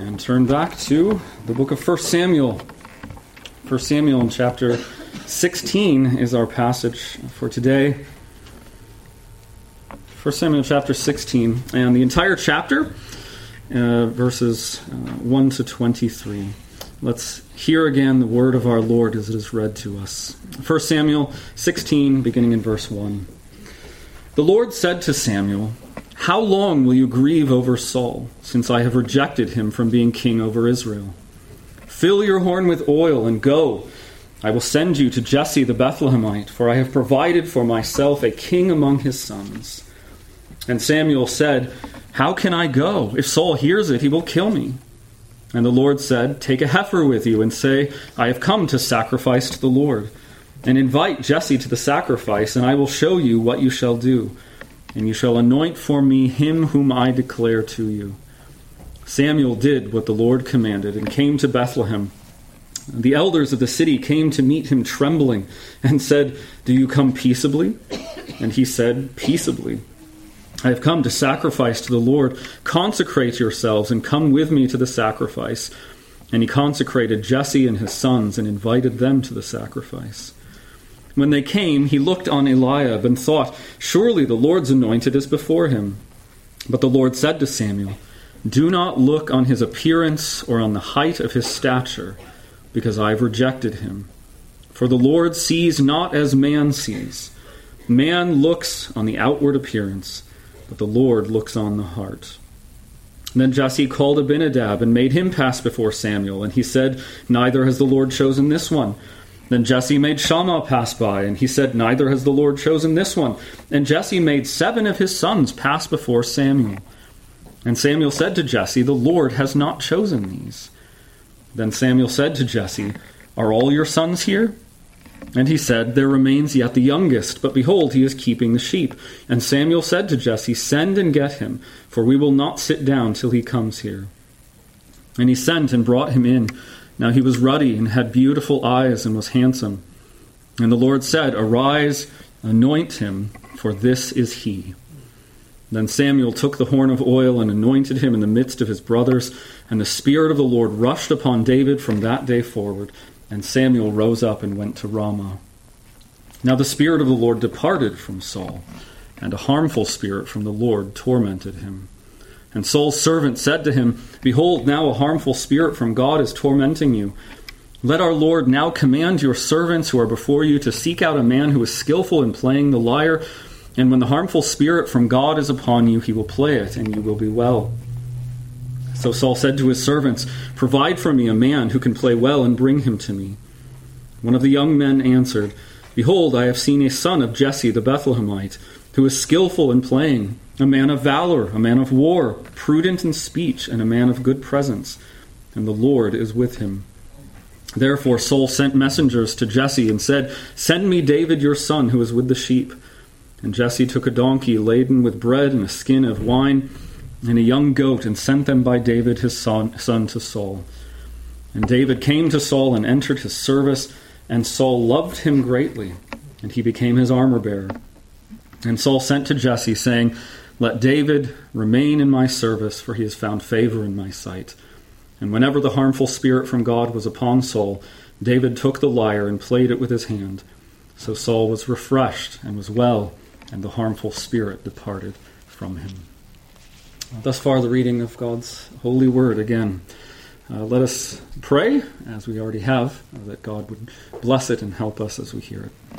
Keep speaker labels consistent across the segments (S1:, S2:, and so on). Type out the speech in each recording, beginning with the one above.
S1: And turn back to the book of 1 Samuel. 1 Samuel in chapter 16 is our passage for today. 1 Samuel chapter 16, and the entire chapter, verses 1 to 23. Let's hear again the word of our Lord as it is read to us. 1 Samuel 16, beginning in verse 1. The Lord said to Samuel, "How long will you grieve over Saul, since I have rejected him from being king over Israel? Fill your horn with oil and go. I will send you to Jesse the Bethlehemite, for I have provided for myself a king among his sons." And Samuel said, "How can I go? If Saul hears it, he will kill me." And the Lord said, "Take a heifer with you and say, 'I have come to sacrifice to the Lord.' And invite Jesse to the sacrifice, and I will show you what you shall do. And you shall anoint for me him whom I declare to you." Samuel did what the Lord commanded and came to Bethlehem. The elders of the city came to meet him trembling and said, "Do you come peaceably?" And he said, "Peaceably. I have come to sacrifice to the Lord. Consecrate yourselves and come with me to the sacrifice." And he consecrated Jesse and his sons and invited them to the sacrifice. When they came, he looked on Eliab and thought, "Surely the Lord's anointed is before him." But the Lord said to Samuel, "Do not look on his appearance or on the height of his stature, because I have rejected him. For the Lord sees not as man sees. Man looks on the outward appearance, but the Lord looks on the heart." Then Jesse called Abinadab and made him pass before Samuel, and he said, "Neither has the Lord chosen this one." Then Jesse made Shammah pass by, and he said, "Neither has the Lord chosen this one." And Jesse made 7 of his sons pass before Samuel. And Samuel said to Jesse, "The Lord has not chosen these." Then Samuel said to Jesse, "Are all your sons here?" And he said, "There remains yet the youngest, but behold, he is keeping the sheep." And Samuel said to Jesse, "Send and get him, for we will not sit down till he comes here." And he sent and brought him in. Now he was ruddy and had beautiful eyes and was handsome. And the Lord said, "Arise, anoint him, for this is he." Then Samuel took the horn of oil and anointed him in the midst of his brothers, and the Spirit of the Lord rushed upon David from that day forward. And Samuel rose up and went to Ramah. Now the Spirit of the Lord departed from Saul, and a harmful spirit from the Lord tormented him. And Saul's servant said to him, "Behold, now a harmful spirit from God is tormenting you. Let our Lord now command your servants who are before you to seek out a man who is skillful in playing the lyre, and when the harmful spirit from God is upon you, he will play it, and you will be well." So Saul said to his servants, "Provide for me a man who can play well, and bring him to me." One of the young men answered, "Behold, I have seen a son of Jesse the Bethlehemite, who is skillful in playing, a man of valor, a man of war, prudent in speech, and a man of good presence, and the Lord is with him." Therefore Saul sent messengers to Jesse and said, "Send me David your son, who is with the sheep." And Jesse took a donkey laden with bread and a skin of wine and a young goat, and sent them by David his son to Saul. And David came to Saul and entered his service, and Saul loved him greatly, and he became his armor-bearer. And Saul sent to Jesse, saying, "Let David remain in my service, for he has found favor in my sight." And whenever the harmful spirit from God was upon Saul, David took the lyre and played it with his hand. So Saul was refreshed and was well, and the harmful spirit departed from him. Thus far the reading of God's holy word again. Let us pray, as we already have, that God would bless it and help us as we hear it.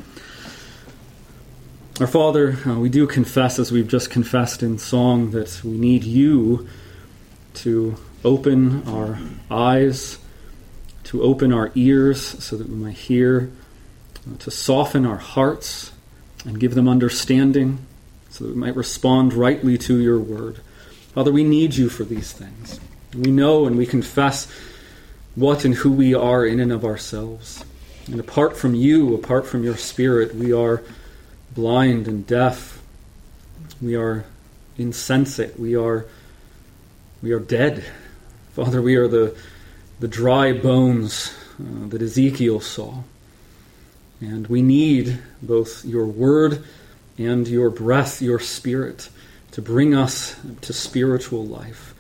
S1: Our Father, we do confess, as we've just confessed in song, that we need you to open our eyes, to open our ears so that we might hear, to soften our hearts and give them understanding so that we might respond rightly to your word. Father, we need you for these things. We know and we confess what and who we are in and of ourselves. And apart from you, apart from your Spirit, we are blind and deaf. We are insensate. We are dead. Father, we are the dry bones that Ezekiel saw. And we need both your word and your breath, your Spirit, to bring us to spiritual life.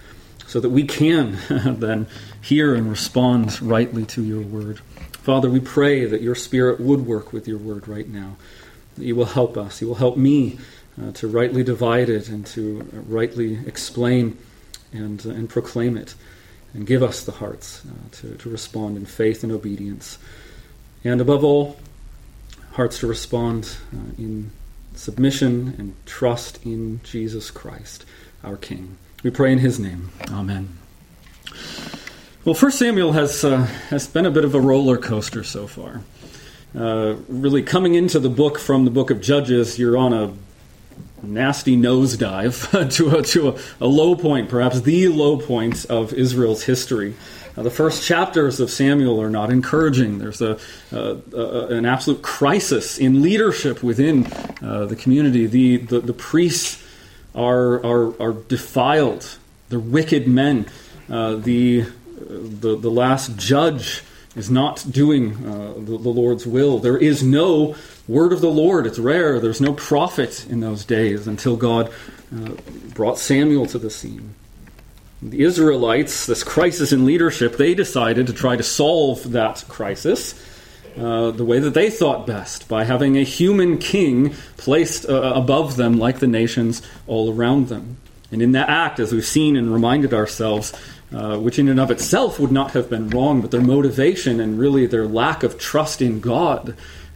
S1: so that we can then hear and respond rightly to your word. Father, we pray that your Spirit would work with your word right now, that you will help us. You will help me to rightly divide it and to rightly explain and proclaim it, and give us the hearts to respond in faith and obedience. And above all, hearts to respond in submission and trust in Jesus Christ, our King. We pray in his name. Amen. Well, 1 Samuel has been a bit of a roller coaster so far. Really, coming into the book from the book of Judges, you're on a nasty nosedive to a low point, perhaps the low point of Israel's history. The first chapters of Samuel are not encouraging. There's an absolute crisis in leadership within the community. The priests are defiled. They're wicked men. The last judge is not doing the Lord's will. There is no word of the Lord. It's rare. There's no prophet in those days until God brought Samuel to the scene. The Israelites, this crisis in leadership, they decided to try to solve that crisis the way that they thought best, by having a human king placed above them like the nations all around them. And in that act, as we've seen and reminded ourselves, which in and of itself would not have been wrong, but their motivation and really their lack of trust in God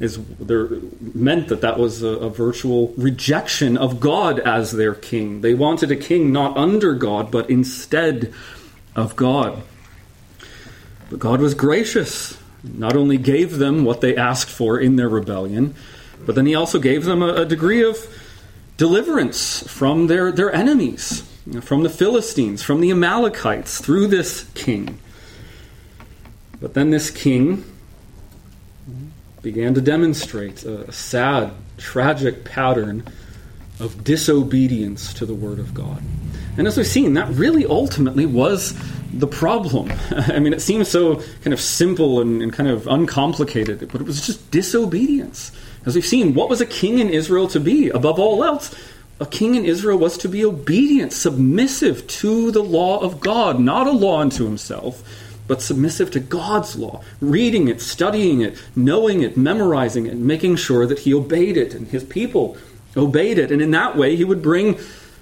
S1: meant that was a virtual rejection of God as their king. They wanted a king not under God, but instead of God. But God was gracious, not only gave them what they asked for in their rebellion, but then he also gave them a degree of deliverance from their enemies, from the Philistines, from the Amalekites, through this king. But then this king began to demonstrate a sad, tragic pattern of disobedience to the word of God. And as we've seen, that really ultimately was the problem. I mean, it seems so kind of simple and kind of uncomplicated, but it was just disobedience. As we've seen, what was a king in Israel to be? Above all else, a king in Israel was to be obedient, submissive to the law of God, not a law unto himself, but submissive to God's law, reading it, studying it, knowing it, memorizing it, and making sure that he obeyed it and his people obeyed it. And in that way, he would bring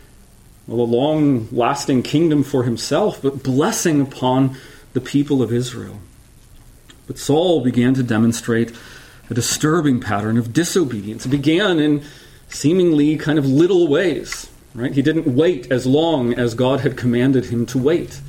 S1: a long-lasting kingdom for himself, but blessing upon the people of Israel. But Saul began to demonstrate a disturbing pattern of disobedience. It began in seemingly kind of little ways, right? He didn't wait as long as God had commanded him to wait.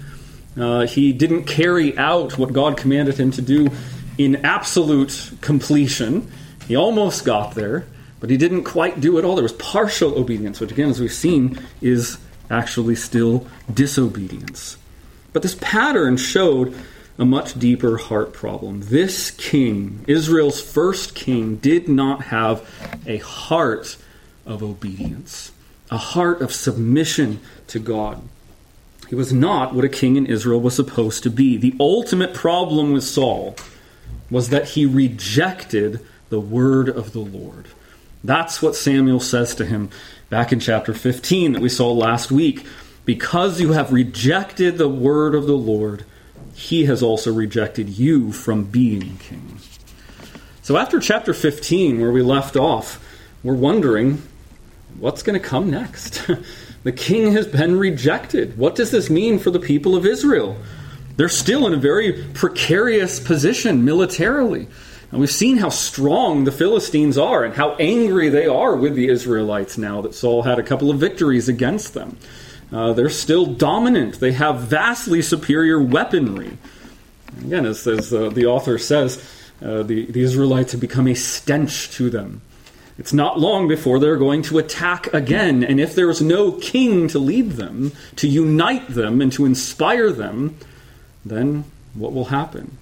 S1: He didn't carry out what God commanded him to do in absolute completion. He almost got there, but he didn't quite do it all. There was partial obedience, which again, as we've seen, is actually still disobedience. But this pattern showed a much deeper heart problem. This king, Israel's first king, did not have a heart of obedience, a heart of submission to God. He was not what a king in Israel was supposed to be. The ultimate problem with Saul was that he rejected the word of the Lord. That's what Samuel says to him back in chapter 15 that we saw last week. Because you have rejected the word of the Lord, he has also rejected you from being king. So after chapter 15, where we left off, we're wondering, what's going to come next? The king has been rejected. What does this mean for the people of Israel? They're still in a very precarious position militarily. And we've seen how strong the Philistines are and how angry they are with the Israelites now that Saul had a couple of victories against them. They're still dominant. They have vastly superior weaponry. Again, as the author says, the Israelites have become a stench to them. It's not long before they're going to attack again. And if there's no king to lead them, to unite them, and to inspire them, then what will happen?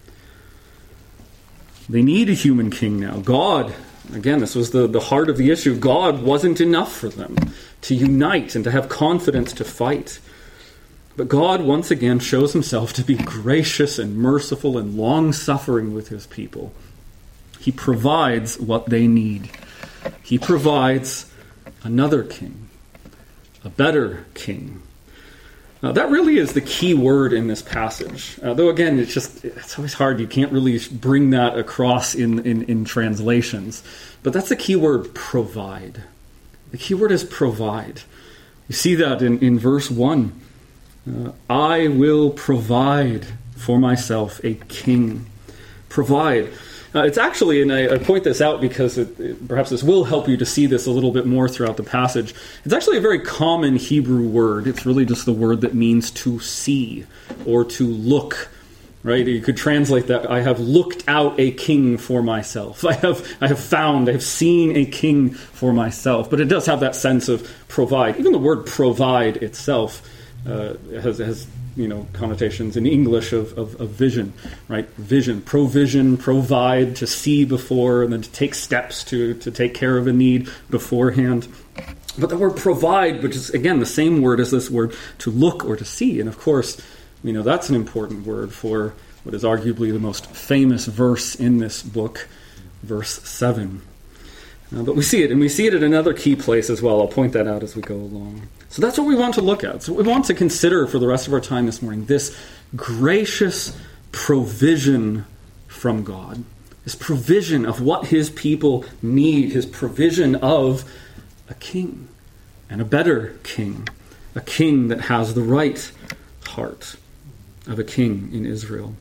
S1: They need a human king now. God, again, this was the heart of the issue. God wasn't enough for them to unite and to have confidence to fight. But God once again shows himself to be gracious and merciful and long-suffering with his people. He provides what they need. He provides another king, a better king. That really is the key word in this passage. Though again, it's always hard. You can't really bring that across in translations. But that's the key word, provide. The key word is provide. You see that in verse 1. I will provide for myself a king. Provide. It's actually, and I point this out because perhaps this will help you to see this a little bit more throughout the passage. It's actually a very common Hebrew word. It's really just the word that means to see or to look. Right? You could translate that, I have looked out a king for myself. I have seen a king for myself. But it does have that sense of provide. Even the word provide itself has connotations in English of vision, right? Vision, provision, provide, to see before, and then to take steps to take care of a need beforehand. But the word provide, which is, again, the same word as this word to look or to see. And of course, that's an important word for what is arguably the most famous verse in this book, verse 7. But we see it, and we see it at another key place as well. I'll point that out as we go along. So that's what we want to look at. So we want to consider for the rest of our time this morning, this gracious provision from God. This provision of what his people need. His provision of a king and a better king. A king that has the right heart of a king in Israel.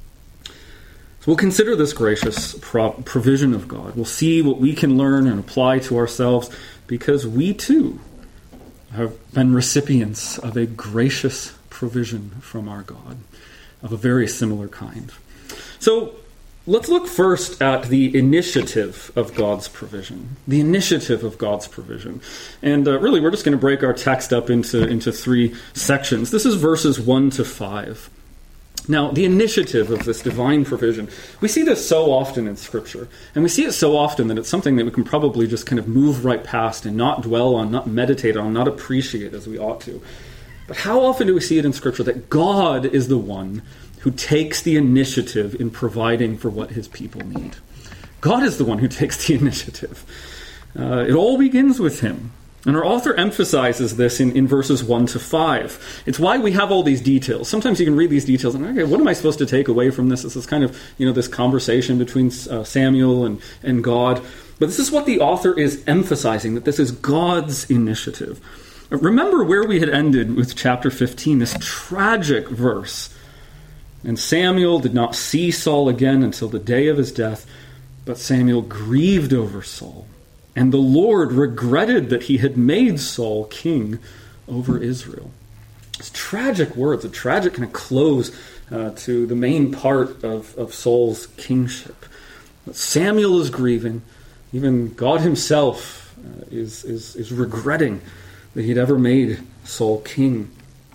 S1: So we'll consider this gracious provision of God. We'll see what we can learn and apply to ourselves, because we too have been recipients of a gracious provision from our God of a very similar kind. So let's look first at the initiative of God's provision. The initiative of God's provision. And really, we're just going to break our text up into three sections. This is verses 1 to 5. Now, the initiative of this divine provision, we see this so often in Scripture. And we see it so often that it's something that we can probably just kind of move right past and not dwell on, not meditate on, not appreciate as we ought to. But how often do we see it in Scripture that God is the one who takes the initiative in providing for what his people need? God is the one who takes the initiative. It all begins with him. And our author emphasizes this in verses 1 to 5. It's why we have all these details. Sometimes you can read these details and, okay, what am I supposed to take away from this? This is kind of, this conversation between Samuel and God. But this is what the author is emphasizing, that this is God's initiative. Remember where we had ended with chapter 15, this tragic verse. And Samuel did not see Saul again until the day of his death, but Samuel grieved over Saul. And the Lord regretted that he had made Saul king over Israel. It's tragic words, a tragic kind of close to the main part of Saul's kingship. But Samuel is grieving. Even God himself is regretting that he'd ever made Saul king.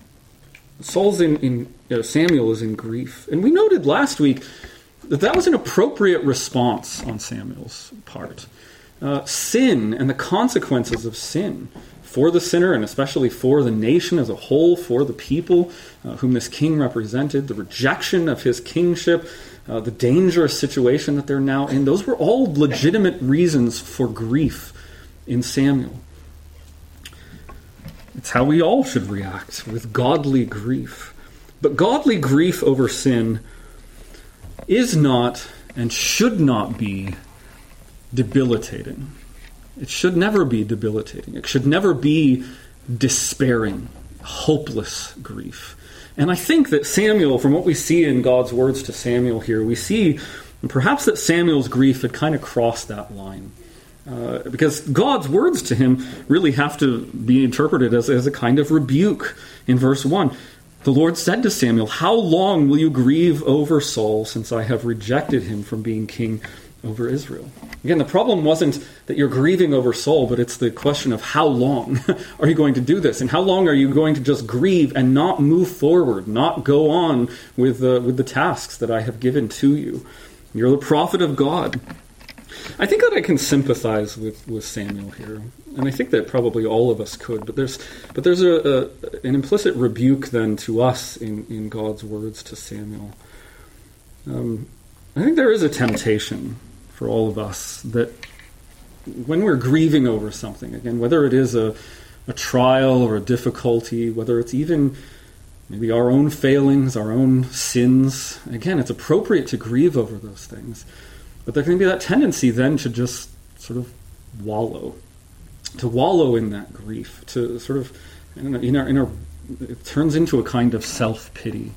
S1: Samuel is in grief. And we noted last week that was an appropriate response on Samuel's part. Sin and the consequences of sin for the sinner, and especially for the nation as a whole, for the people whom this king represented, the rejection of his kingship, the dangerous situation that they're now in, those were all legitimate reasons for grief in Samuel. It's how we all should react, with godly grief. But godly grief over sin is not and should not be debilitating. It should never be debilitating. It should never be despairing, hopeless grief. And I think that Samuel, from what we see in God's words to Samuel here, we see perhaps that Samuel's grief had kind of crossed that line. Because God's words to him really have to be interpreted as a kind of rebuke. In verse 1, the Lord said to Samuel, "How long will you grieve over Saul, since I have rejected him from being king over Israel?" Again, the problem wasn't that you're grieving over Saul, but it's the question of how long are you going to do this? And how long are you going to just grieve and not move forward, not go on with the tasks that I have given to you? You're the prophet of God. I think that I can sympathize with Samuel here, and I think that probably all of us could. But there's an implicit rebuke then to us in God's words to Samuel. I think there is a temptation for all of us that when we're grieving over something, again, whether it is a trial or a difficulty, whether it's even maybe our own failings, our own sins. Again, it's appropriate to grieve over those things. But there can be that tendency then to just sort of wallow in that grief, to sort of, it turns into a kind of self-pity.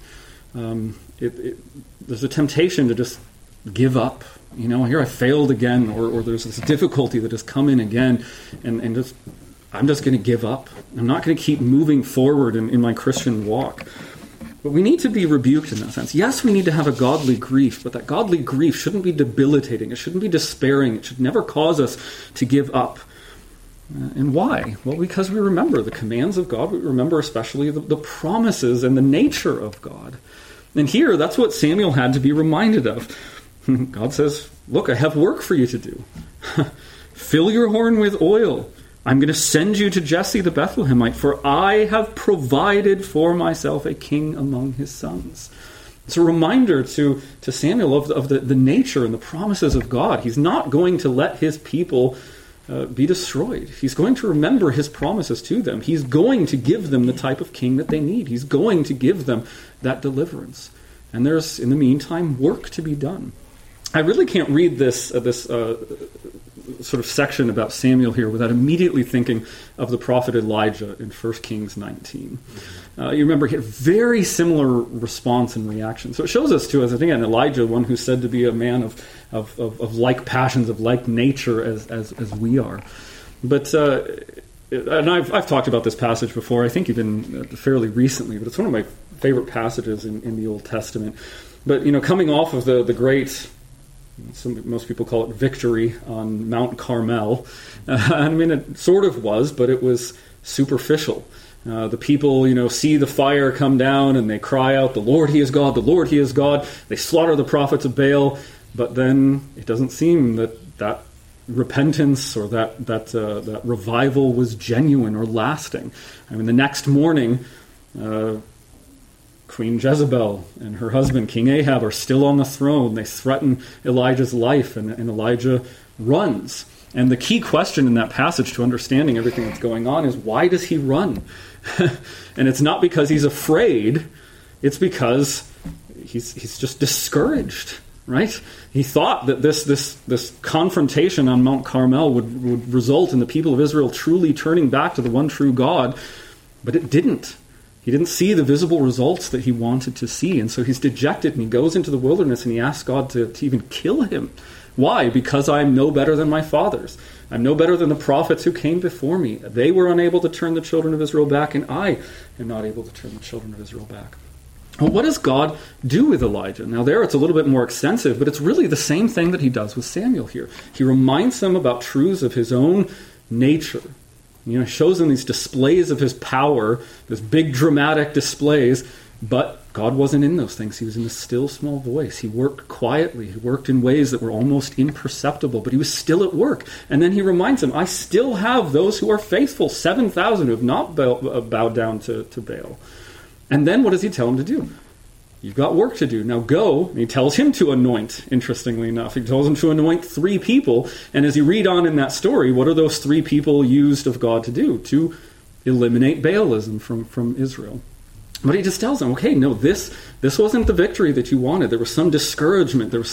S1: There's a temptation to just give up. Here I failed again, or there's this difficulty that has come in again, and I'm just going to give up. I'm not going to keep moving forward in my Christian walk. But we need to be rebuked in that sense. Yes, we need to have a godly grief, but that godly grief shouldn't be debilitating. It shouldn't be despairing. It should never cause us to give up. And why? Well, because we remember the commands of God. We remember especially the promises and the nature of God. And here, that's what Samuel had to be reminded of. God says, look, I have work for you to do. Fill your horn with oil. I'm going to send you to Jesse the Bethlehemite, for I have provided for myself a king among his sons. It's a reminder to Samuel of the nature and the promises of God. He's not going to let his people be destroyed. He's going to remember his promises to them. He's going to give them the type of king that they need. He's going to give them that deliverance. And there's, in the meantime, work to be done. I really can't read this sort of section about Samuel here without immediately thinking of the prophet Elijah in 1 Kings 19. You remember he had a very similar response and reaction. So it shows us too, as again, Elijah, one who's said to be a man of like passions, of like nature as we are. But and I've talked about this passage before, I think even fairly recently, but it's one of my favorite passages in the Old Testament. But coming off of the great, most people call it victory on Mount Carmel. I mean, it sort of was, but it was superficial. The people, see the fire come down and they cry out, "The Lord, He is God, the Lord, He is God." They slaughter the prophets of Baal, but then it doesn't seem that repentance or that revival was genuine or lasting. I mean, the next morning, Queen Jezebel and her husband, King Ahab, are still on the throne. They threaten Elijah's life, and Elijah runs. And the key question in that passage to understanding everything that's going on is, why does he run? And it's not because he's afraid. It's because he's just discouraged, right? He thought that this confrontation on Mount Carmel would result in the people of Israel truly turning back to the one true God, but it didn't. He didn't see the visible results that he wanted to see, and so he's dejected, and he goes into the wilderness, and he asks God to even kill him. Why? Because I'm no better than my fathers. I'm no better than the prophets who came before me. They were unable to turn the children of Israel back, and I am not able to turn the children of Israel back. Well, what does God do with Elijah? Now there it's a little bit more extensive, but it's really the same thing that he does with Samuel here. He reminds them about truths of his own nature. Shows them these displays of his power, these big dramatic displays, but God wasn't in those things. He was in a still small voice. He worked quietly. He worked in ways that were almost imperceptible, but he was still at work. And then he reminds them, I still have those who are faithful, 7,000 who have not bowed down to Baal. And then what does he tell them to do? You've got work to do. Now go. And he tells him to anoint, interestingly enough. He tells him to anoint 3 people. And as you read on in that story, what are those 3 people used of God to do? To eliminate Baalism from Israel. But he just tells them, okay, no, this wasn't the victory that you wanted. There was some discouragement. There was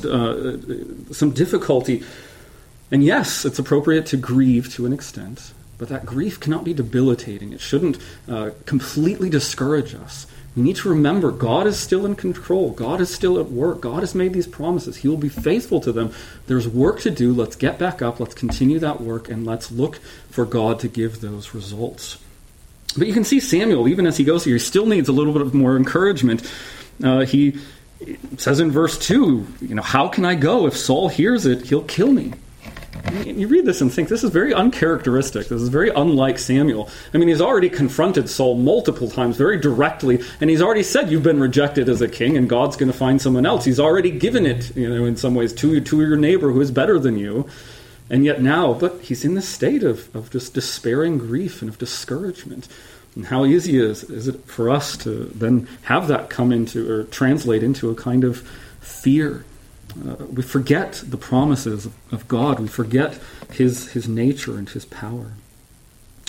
S1: some difficulty. And yes, it's appropriate to grieve to an extent. But that grief cannot be debilitating. It shouldn't completely discourage us. We need to remember God is still in control. God is still at work. God has made these promises. He will be faithful to them. There's work to do. Let's get back up. Let's continue that work, and let's look for God to give those results. But you can see Samuel, even as he goes here, he still needs a little bit more encouragement. He says in verse 2, how can I go? If Saul hears it, he'll kill me. You read this and think, this is very uncharacteristic. This is very unlike Samuel. I mean, he's already confronted Saul multiple times, very directly, and he's already said, you've been rejected as a king, and God's going to find someone else. He's already given it, in some ways, to your neighbor who is better than you. And yet now, but he's in this state of just despairing grief and of discouragement. And how easy is it for us to then have that come into, or translate into, a kind of fear. We forget the promises of God. We forget his nature and his power.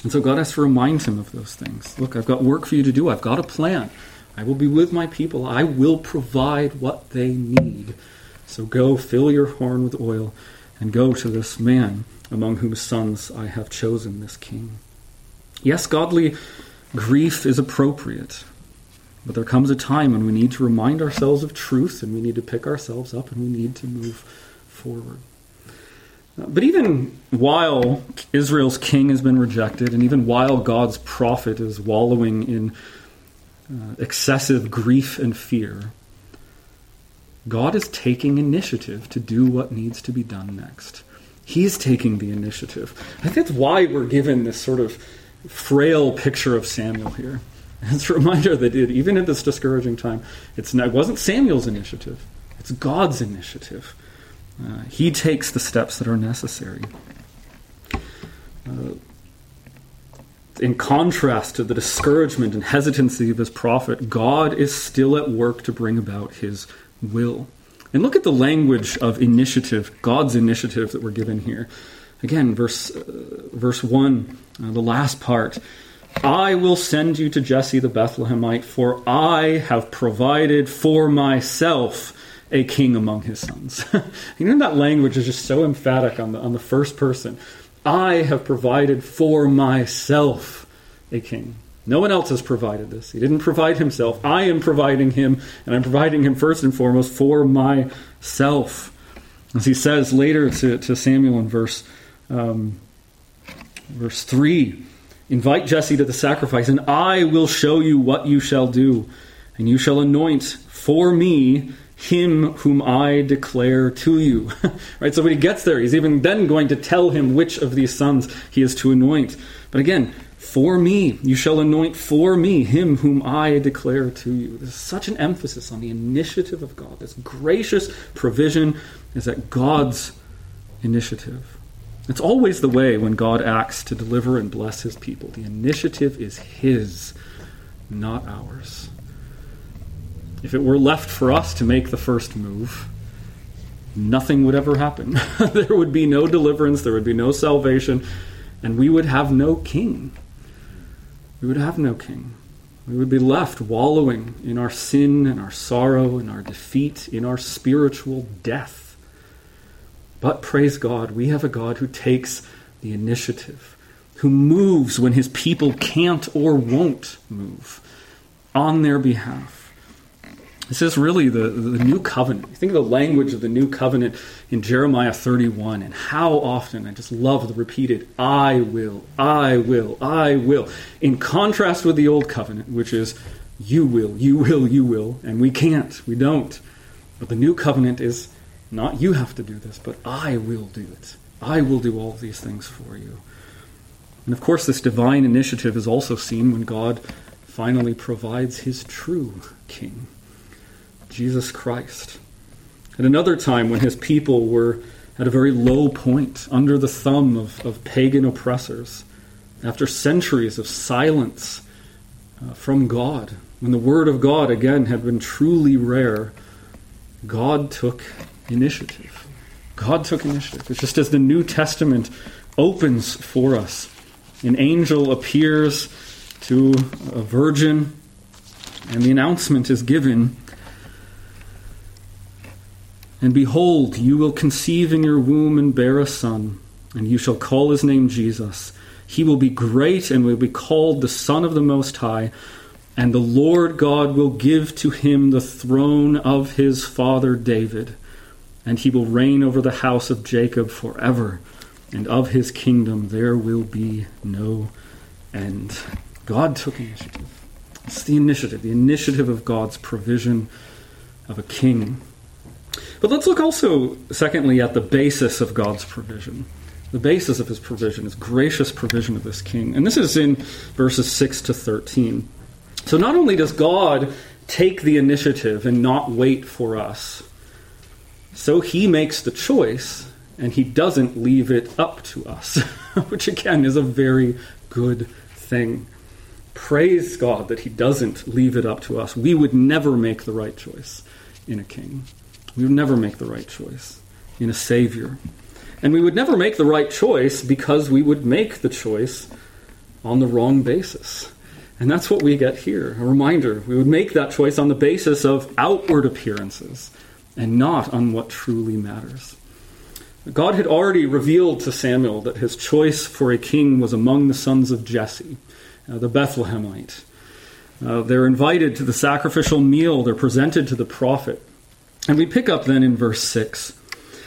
S1: And so God has to remind him of those things. Look, I've got work for you to do. I've got a plan. I will be with my people. I will provide what they need. So go, fill your horn with oil, and go to this man among whose sons I have chosen this king. Yes, godly grief is appropriate, but there comes a time when we need to remind ourselves of truth, and we need to pick ourselves up, and we need to move forward. But even while Israel's king has been rejected, and even while God's prophet is wallowing in excessive grief and fear, God is taking initiative to do what needs to be done next. He's taking the initiative. I think that's why we're given this sort of frail picture of Samuel here. It's a reminder that even at this discouraging time, it wasn't Samuel's initiative. It's God's initiative. He takes the steps that are necessary. In contrast to the discouragement and hesitancy of his prophet, God is still at work to bring about his will. And look at the language of initiative, God's initiative that we're given here. Again, verse 1, the last part. I will send you to Jesse the Bethlehemite, for I have provided for myself a king among his sons. You know, that language is just so emphatic on the first person. I have provided for myself a king. No one else has provided this. He didn't provide himself. I am providing him, and I'm providing him first and foremost for myself. As he says later to Samuel in verse 3, invite Jesse to the sacrifice, and I will show you what you shall do, and you shall anoint for me him whom I declare to you. Right? So when he gets there, he's even then going to tell him which of these sons he is to anoint. But again, for me, you shall anoint for me him whom I declare to you. There's such an emphasis on the initiative of God. This gracious provision is at God's initiative. It's always the way when God acts to deliver and bless his people. The initiative is his, not ours. If it were left for us to make the first move, nothing would ever happen. There would be no deliverance, there would be no salvation, and we would have no king. We would have no king. We would be left wallowing in our sin and our sorrow and our defeat, in our spiritual death. But praise God, we have a God who takes the initiative, who moves when his people can't or won't move on their behalf. This is really the new covenant. You think of the language of the new covenant in Jeremiah 31, and how often I just love the repeated, I will, I will, I will. In contrast with the old covenant, which is, you will, you will, you will, and we can't, we don't. But the new covenant is not you have to do this, but I will do it. I will do all of these things for you. And of course, this divine initiative is also seen when God finally provides his true king, Jesus Christ. At another time when his people were at a very low point, under the thumb of pagan oppressors, after centuries of silence from God, when the word of God again had been truly rare, God took initiative. God took initiative. It's just as the New Testament opens for us. An angel appears to a virgin, and the announcement is given, and behold, you will conceive in your womb and bear a son, and you shall call his name Jesus. He will be great and will be called the Son of the Most High, and the Lord God will give to him the throne of his father David, and he will reign over the house of Jacob forever, and of his kingdom there will be no end. God took initiative. It's the initiative of God's provision of a king. But let's look also, secondly, at the basis of God's provision. The basis of his provision is gracious provision of this king. And this is in verses 6 to 13. So not only does God take the initiative and not wait for us, so he makes the choice and he doesn't leave it up to us, which again is a very good thing. Praise God that he doesn't leave it up to us. We would never make the right choice in a king. We would never make the right choice in a Savior. And we would never make the right choice because we would make the choice on the wrong basis. And that's what we get here. A reminder, we would make that choice on the basis of outward appearances and not on what truly matters. God had already revealed to Samuel that his choice for a king was among the sons of Jesse, the Bethlehemite. They're invited to the sacrificial meal. They're presented to the prophet. And we pick up then in verse 6.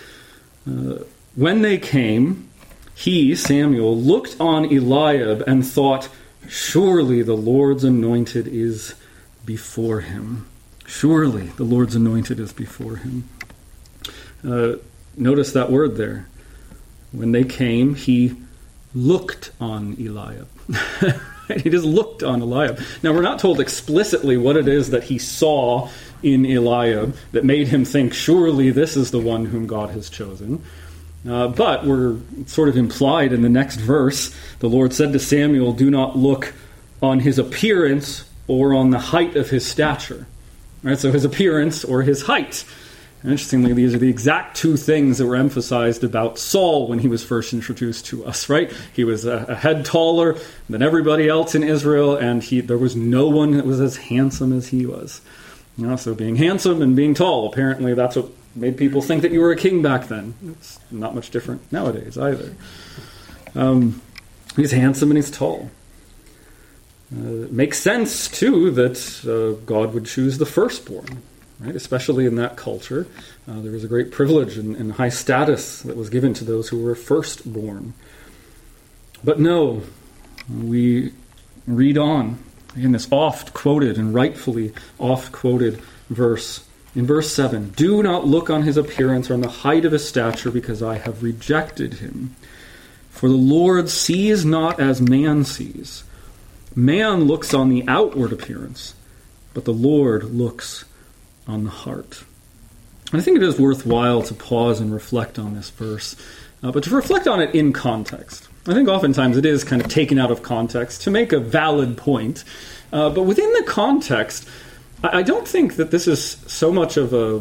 S1: When they came, he, Samuel, looked on Eliab and thought, surely the Lord's anointed is before him. Surely the Lord's anointed is before him. Notice that word there. When they came, he looked on Eliab. He just looked on Eliab. Now, we're not told explicitly what it is that he saw in Eliab that made him think, surely this is the one whom God has chosen. But we're sort of implied in the next verse. The Lord said to Samuel, do not look on his appearance or on the height of his stature. Right, so his appearance or his height. And interestingly, these are the exact two things that were emphasized about Saul when he was first introduced to us, right? He was a head taller than everybody else in Israel, and there was no one that was as handsome as he was. So being handsome and being tall, apparently that's what made people think that you were a king back then. It's not much different nowadays either. He's handsome and he's tall. It makes sense, too, that God would choose the firstborn. Right? Especially in that culture, there was a great privilege and high status that was given to those who were firstborn. But no, we read on in this oft-quoted and rightfully oft-quoted verse. In verse 7, do not look on his appearance or on the height of his stature, because I have rejected him. For the Lord sees not as man sees. Man looks on the outward appearance, but the Lord looks on the heart. And I think it is worthwhile to pause and reflect on this verse, but to reflect on it in context. I think oftentimes it is kind of taken out of context to make a valid point, but within the context, I don't think that this is so much of a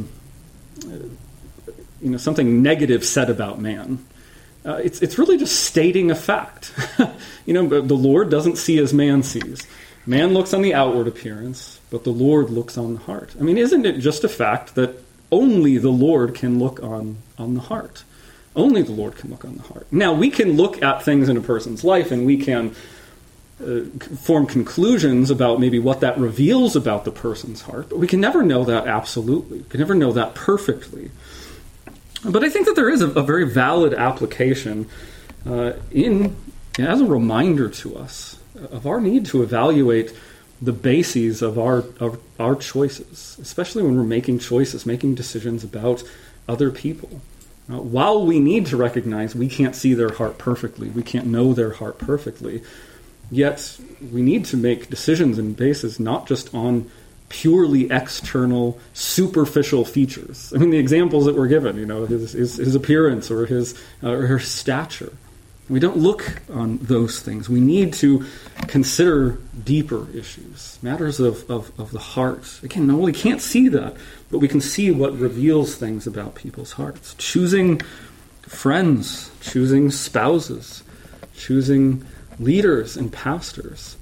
S1: something negative said about man. It's really just stating a fact. The Lord doesn't see as man sees. Man looks on the outward appearance, but the Lord looks on the heart. I mean, isn't it just a fact that only the Lord can look on the heart? Only the Lord can look on the heart. Now, we can look at things in a person's life and we can form conclusions about maybe what that reveals about the person's heart, but we can never know that absolutely. We can never know that perfectly. But I think that there is a very valid application as a reminder to us of our need to evaluate the bases of our choices, especially when we're making choices, making decisions about other people. While we need to recognize we can't see their heart perfectly, we can't know their heart perfectly, yet we need to make decisions and bases not just on purely external, superficial features. I mean, the examples that were given, his appearance or her stature. We don't look on those things. We need to consider deeper issues, matters of the heart. Again, no, we can't see that, but we can see what reveals things about people's hearts. Choosing friends, choosing spouses, choosing leaders and pastors.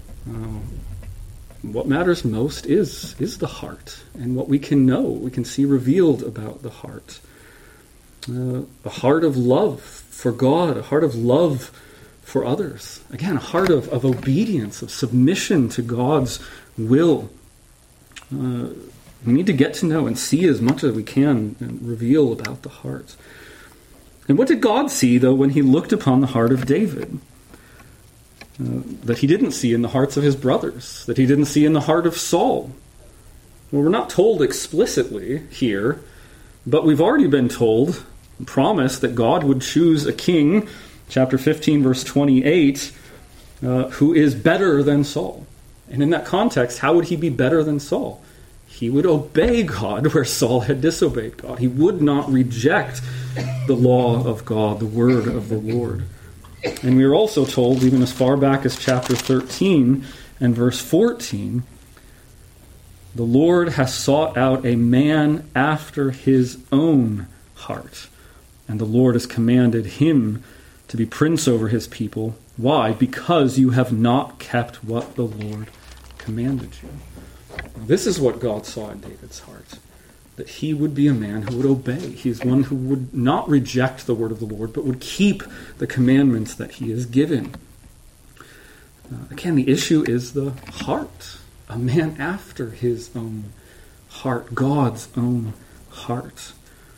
S1: What matters most is the heart, and what we can know, we can see revealed about the heart. A heart of love for God, a heart of love for others. Again, a heart of obedience, of submission to God's will. We need to get to know and see as much as we can and reveal about the heart. And what did God see, though, when he looked upon the heart of David? That he didn't see in the hearts of his brothers, that he didn't see in the heart of Saul. Well, we're not told explicitly here, but we've already been told, promised, that God would choose a king, chapter 15, verse 28, who is better than Saul. And in that context, how would he be better than Saul? He would obey God where Saul had disobeyed God. He would not reject the law of God, the word of the Lord. And we are also told, even as far back as chapter 13 and verse 14, the Lord has sought out a man after his own heart, and the Lord has commanded him to be prince over his people Why? Because you have not kept what the Lord commanded you. This is what God saw in David's heart, that he would be a man who would obey. He is one who would not reject the word of the Lord, but would keep the commandments that he has given. Again, the issue is the heart. A man after his own heart, God's own heart.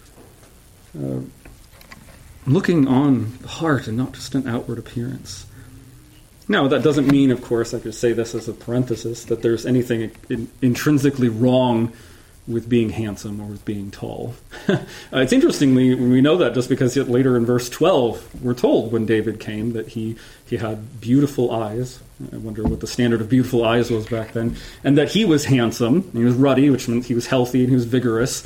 S1: Looking on the heart and not just an outward appearance. Now, that doesn't mean, of course, I could say this as a parenthesis, that there's anything intrinsically wrong with being handsome or with being tall. It's interestingly, we know that just because later in verse 12, we're told when David came that he had beautiful eyes. I wonder what the standard of beautiful eyes was back then. And that he was handsome, and he was ruddy, which meant he was healthy and he was vigorous.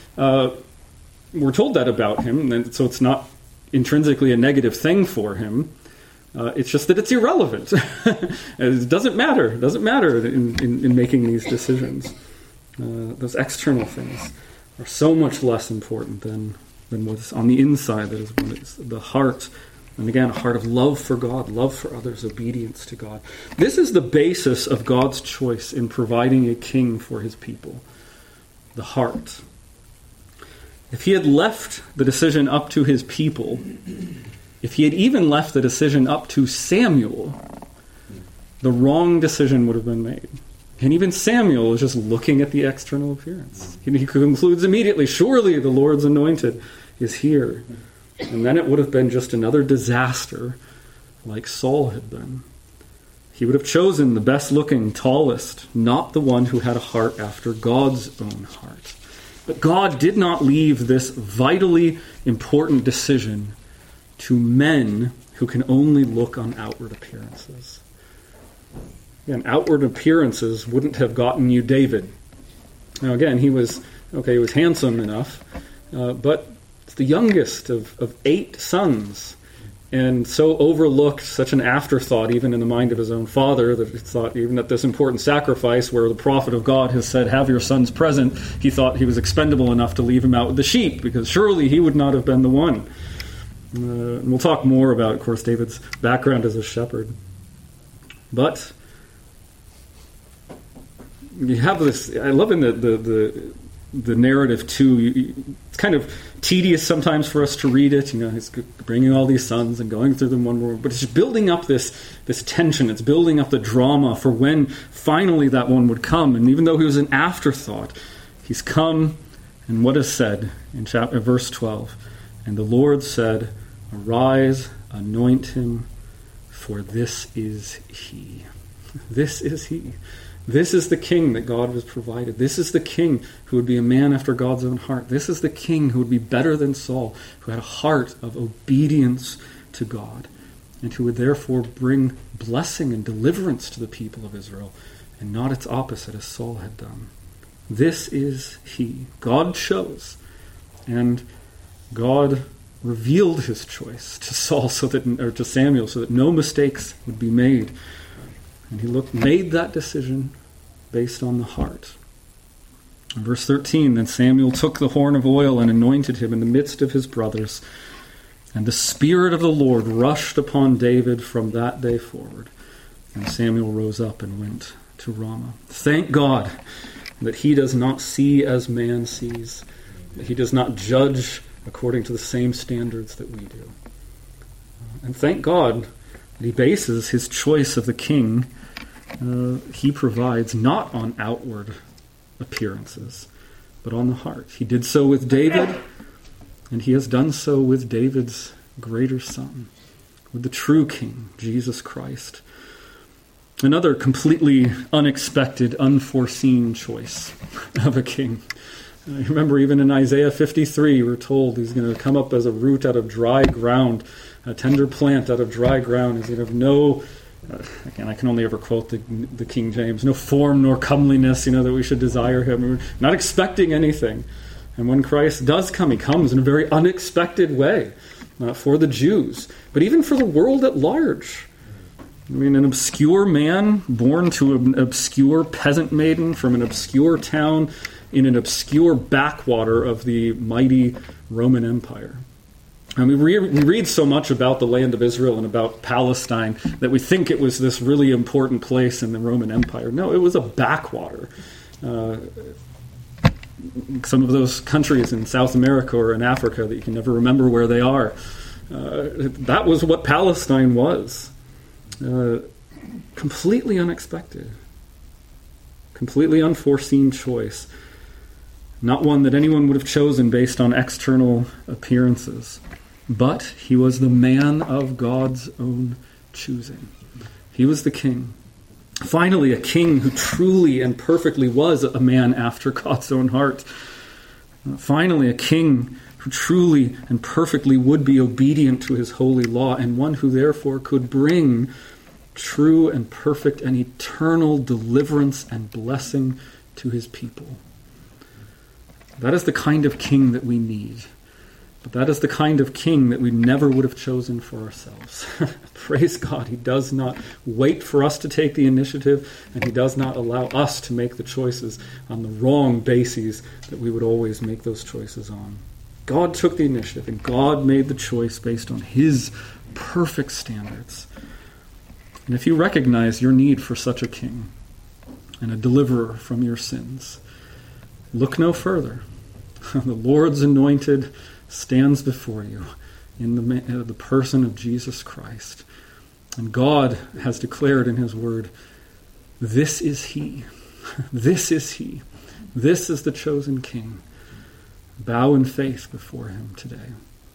S1: We're told that about him, and so it's not intrinsically a negative thing for him. It's just that it's irrelevant. It doesn't matter. It doesn't matter in making these decisions. Those external things are so much less important than what's on the inside. That is what is the heart. And again, a heart of love for God, love for others, obedience to God. This is the basis of God's choice in providing a king for his people. The heart. If he had left the decision up to his people, if he had even left the decision up to Samuel, the wrong decision would have been made. And even Samuel is just looking at the external appearance. He concludes immediately, surely the Lord's anointed is here. And then it would have been just another disaster like Saul had been. He would have chosen the best-looking, tallest, not the one who had a heart after God's own heart. But God did not leave this vitally important decision to men who can only look on outward appearances. Again, outward appearances wouldn't have gotten you David. Now again, he was handsome enough, but it's the youngest of 8 sons, and so overlooked, such an afterthought even in the mind of his own father, that he thought even at this important sacrifice where the prophet of God has said, have your sons present, he thought he was expendable enough to leave him out with the sheep, because surely he would not have been the one. And we'll talk more about, of course, David's background as a shepherd. But you have this, I love in the narrative too, it's kind of tedious sometimes for us to read it. He's bringing all these sons and going through them one by one, but it's just building up this tension. It's building up the drama for when finally that one would come. And even though he was an afterthought, he's come, and what is said in verse 12? And the Lord said, arise, anoint him, for this is he. This is he. This is the king that God has provided. This is the king who would be a man after God's own heart. This is the king who would be better than Saul, who had a heart of obedience to God, and who would therefore bring blessing and deliverance to the people of Israel, and not its opposite as Saul had done. This is he. God chose, and God revealed his choice to to Samuel, so that no mistakes would be made. And he made that decision based on the heart. In verse 13, then Samuel took the horn of oil and anointed him in the midst of his brothers. And the Spirit of the Lord rushed upon David from that day forward. And Samuel rose up and went to Ramah. Thank God that he does not see as man sees, that he does not judge according to the same standards that we do. And thank God that he bases his choice of the king he provides not on outward appearances, but on the heart. He did so with David, and he has done so with David's greater son, with the true king, Jesus Christ. Another completely unexpected, unforeseen choice of a king. I remember even in Isaiah 53, we're told he's going to come up as a root out of dry ground, a tender plant out of dry ground. He's going to have no, again, I can only ever quote the King James, no form nor comeliness, that we should desire him. We're not expecting anything. And when Christ does come, he comes in a very unexpected way for the Jews, but even for the world at large. An obscure man born to an obscure peasant maiden from an obscure town in an obscure backwater of the mighty Roman Empire. And we read so much about the land of Israel and about Palestine that we think it was this really important place in the Roman Empire. No, it was a backwater. Some of those countries in South America or in Africa that you can never remember where they are, that was what Palestine was. Completely unexpected. Completely unforeseen choice. Not one that anyone would have chosen based on external appearances. But he was the man of God's own choosing. He was the king. Finally, a king who truly and perfectly was a man after God's own heart. Finally, a king who truly and perfectly would be obedient to his holy law, and one who therefore could bring true and perfect and eternal deliverance and blessing to his people. That is the kind of king that we need. But that is the kind of king that we never would have chosen for ourselves. Praise God, he does not wait for us to take the initiative, and he does not allow us to make the choices on the wrong bases that we would always make those choices on. God took the initiative, and God made the choice based on his perfect standards. And if you recognize your need for such a king and a deliverer from your sins, look no further. The Lord's anointed stands before you in the person of Jesus Christ. And God has declared in his word, this is he. This is he. This is the chosen king. Bow in faith before him today.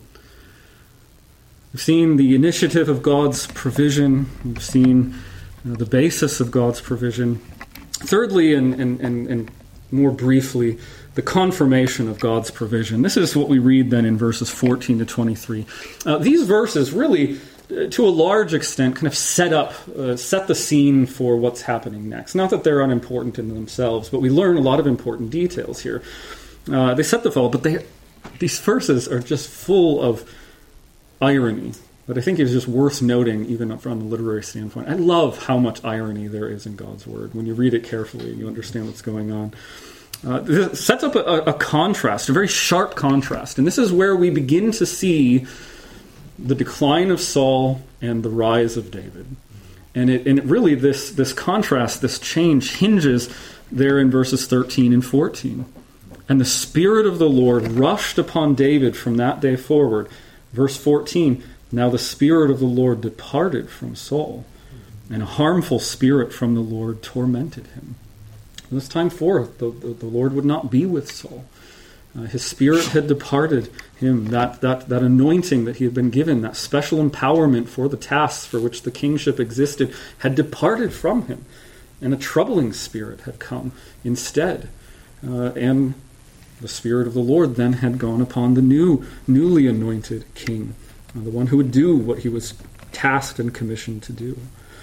S1: We've seen the initiative of God's provision. We've seen the basis of God's provision. Thirdly, and more briefly, the confirmation of God's provision. This is what we read then in verses 14 to 23. These verses really, to a large extent, kind of set the scene for what's happening next. Not that they're unimportant in themselves, but we learn a lot of important details here. They set the fall, but these verses are just full of irony that I think is just worth noting even from a literary standpoint. I love how much irony there is in God's word. When you read it carefully, you understand what's going on. This sets up a contrast, a very sharp contrast. And this is where we begin to see the decline of Saul and the rise of David. And it really, this contrast, this change hinges there in verses 13 and 14. And the Spirit of the Lord rushed upon David from that day forward. Verse 14, now the Spirit of the Lord departed from Saul, and a harmful spirit from the Lord tormented him. From this time forth, the Lord would not be with Saul. His spirit had departed him. That anointing that he had been given, that special empowerment for the tasks for which the kingship existed, had departed from him. And a troubling spirit had come instead. And the Spirit of the Lord then had gone upon the newly anointed king, the one who would do what he was tasked and commissioned to do.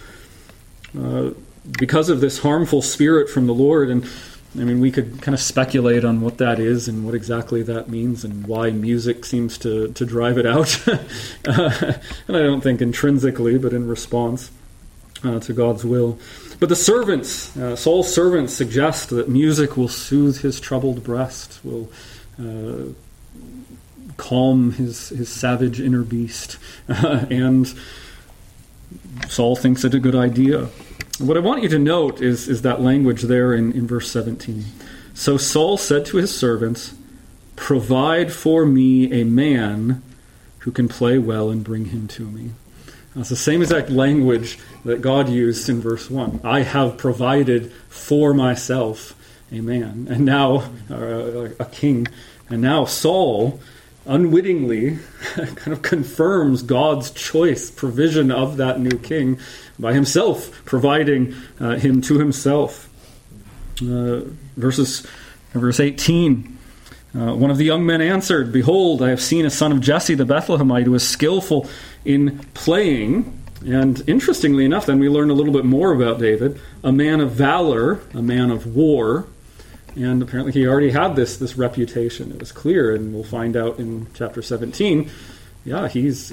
S1: Because of this harmful spirit from the Lord, and I mean, we could kind of speculate on what that is and what exactly that means and why music seems to drive it out. And I don't think intrinsically, but in response to God's will. But the servants, Saul's servants, suggest that music will soothe his troubled breast, will calm his savage inner beast. And Saul thinks it a good idea. What I want you to note is that language there in verse 17. So Saul said to his servants, "Provide for me a man who can play well and bring him to me." It's the same exact language that God used in verse 1. I have provided for myself a man, and now a king. And now Saul unwittingly kind of confirms God's choice, provision of that new king by himself providing him to himself. Verse 18, one of the young men answered, "Behold, I have seen a son of Jesse the Bethlehemite who is skillful in playing." And interestingly enough, then we learn a little bit more about David, a man of valor, a man of war. And apparently he already had this reputation. It was clear, and we'll find out in chapter 17. Yeah, he's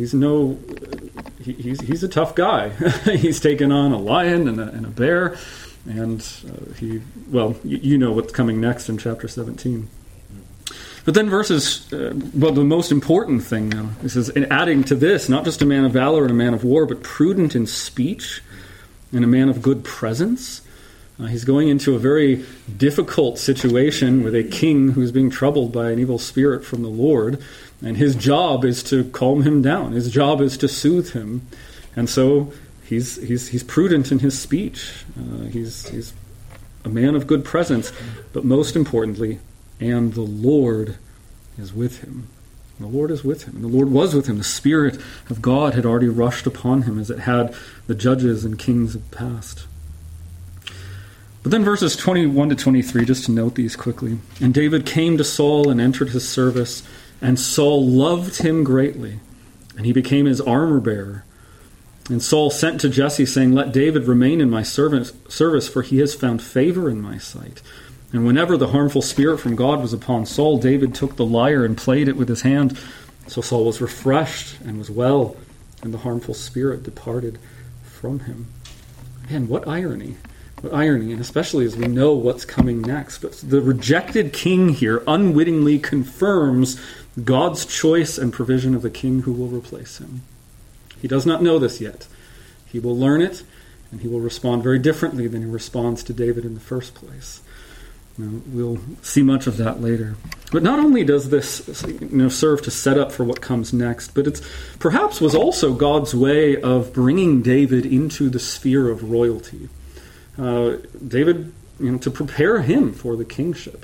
S1: a tough guy. He's taken on a lion and a bear, and you know what's coming next in chapter 17. But then the most important thing now is adding to this, not just a man of valor and a man of war, but prudent in speech and a man of good presence. He's going into a very difficult situation with a king who's being troubled by an evil spirit from the Lord, and his job is to calm him down. His job is to soothe him, and so he's prudent in his speech. He's a man of good presence, but most importantly, and the Lord is with him. The Lord is with him. And the Lord was with him. The Spirit of God had already rushed upon him as it had the judges and kings of the past. But then verses 21 to 23, just to note these quickly. And David came to Saul and entered his service, and Saul loved him greatly, and he became his armor bearer. And Saul sent to Jesse, saying, "Let David remain in my service, for he has found favor in my sight." And whenever the harmful spirit from God was upon Saul, David took the lyre and played it with his hand. So Saul was refreshed and was well, and the harmful spirit departed from him. Man, what irony. What irony, and especially as we know what's coming next. But the rejected king here unwittingly confirms God's choice and provision of the king who will replace him. He does not know this yet. He will learn it, and he will respond very differently than he responds to David in the first place. We'll see much of that later. But not only does this serve to set up for what comes next, but it perhaps was also God's way of bringing David into the sphere of royalty. David, to prepare him for the kingship.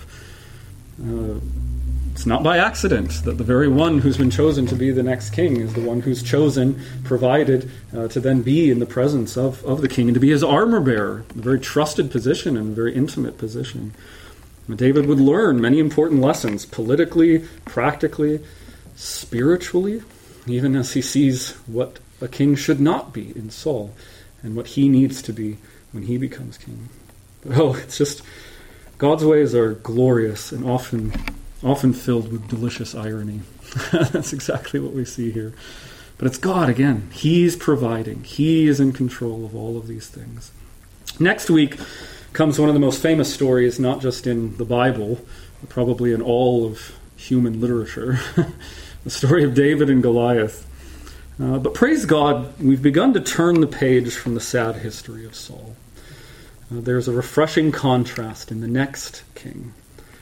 S1: It's not by accident that the very one who's been chosen to be the next king is the one who's chosen, provided, to then be in the presence of the king and to be his armor bearer, a very trusted position and a very intimate position. David would learn many important lessons, politically, practically, spiritually, even as he sees what a king should not be in Saul and what he needs to be when he becomes king. It's just, God's ways are glorious and often filled with delicious irony. That's exactly what we see here. But it's God again. He's providing. He is in control of all of these things. Next week comes one of the most famous stories, not just in the Bible, but probably in all of human literature. The story of David and Goliath. But praise God, we've begun to turn the page from the sad history of Saul. There's a refreshing contrast in the next king.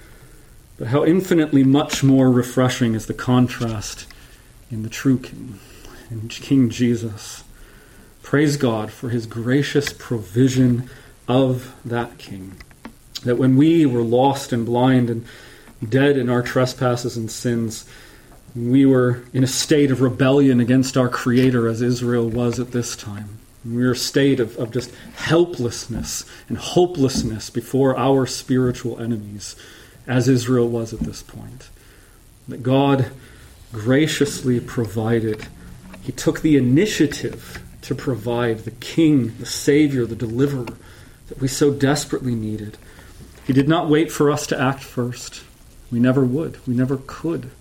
S1: But how infinitely much more refreshing is the contrast in the true king, in King Jesus. Praise God for his gracious provision of that king. That when we were lost and blind and dead in our trespasses and sins, we were in a state of rebellion against our Creator as Israel was at this time. We were in a state of just helplessness and hopelessness before our spiritual enemies, as Israel was at this point. That God graciously provided. He took the initiative to provide the King, the Savior, the Deliverer that we so desperately needed. He did not wait for us to act first. We never would. We never could.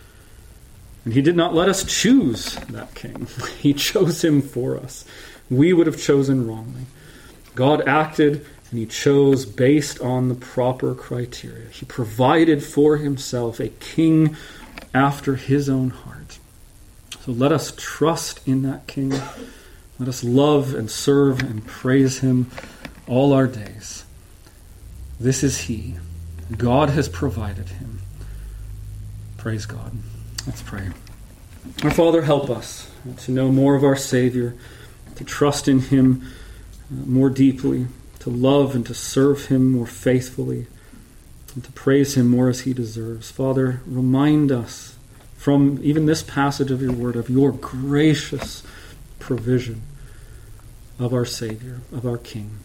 S1: And he did not let us choose that king. He chose him for us. We would have chosen wrongly. God acted, and he chose based on the proper criteria. He provided for himself a king after his own heart. So let us trust in that king. Let us love and serve and praise him all our days. This is he. God has provided him. Praise God. Let's pray. Our Father, help us to know more of our Savior, to trust in him more deeply, to love and to serve him more faithfully, and to praise him more as he deserves. Father, remind us from even this passage of your word of your gracious provision of our Savior, of our King.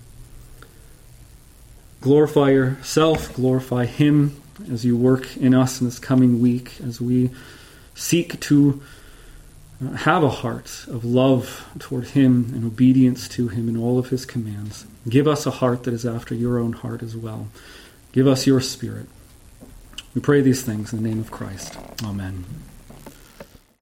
S1: Glorify yourself, glorify him as you work in us in this coming week, as we seek to have a heart of love toward him and obedience to him in all of his commands. Give us a heart that is after your own heart as well. Give us your Spirit. We pray these things in the name of Christ. Amen.